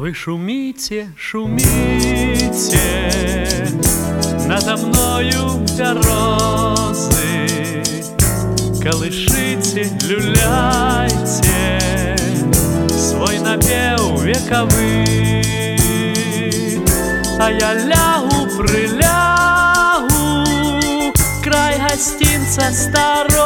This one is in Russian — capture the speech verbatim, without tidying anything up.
Вы шумите, шумите надо мною березы, колышите, люляйте свой напев вековый, а я лягу, прилягу край гостинца старого.